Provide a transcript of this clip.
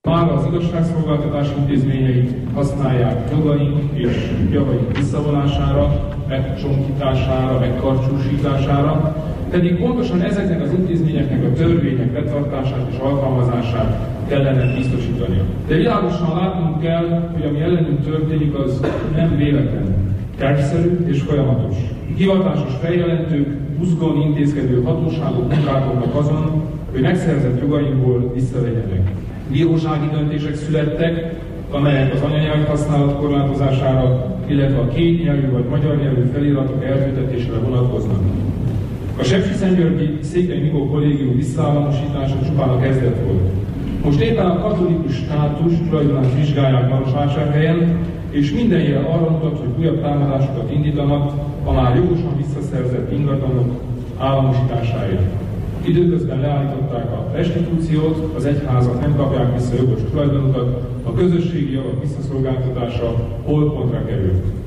Már az igazságszolgáltatás intézményeit használják jogaink és javaink visszavonására, megcsonkítására, megkarcsúsítására, pedig pontosan ezeknek az intézményeknek a törvények betartását és alkalmazását kellene biztosítania. De világosan látnunk kell, hogy ami ellenünk történik, az nem véletlen, tervszerű és folyamatos. Hivatásos feljelentők, buzgón intézkedő hatóságok munkálkodnak azon, hogy megszerzett jogainkból visszavegyenek. Bírósági döntések születtek, amelyek az anyanyelv használat korlátozására, illetve a kétnyelvű vagy magyar nyelvű feliratok eltüntetésére vonatkoznak. A sepsiszentgyörgyi Székely Mikó kollégium visszaállamosítása csupán a kezdet volt. Most éppen a katolikus státus tulajdonát vizsgálják Marosvásárhelyen, és minden jel arra mutat, hogy újabb támadásokat indítanak a már jogosan visszaszerzett ingatlanok államosításáért. Időközben leállították a restitúciót, az egyházak nem kapják vissza jogos tulajdonukat, a közösségi javak visszaszolgáltatása holtpontra került.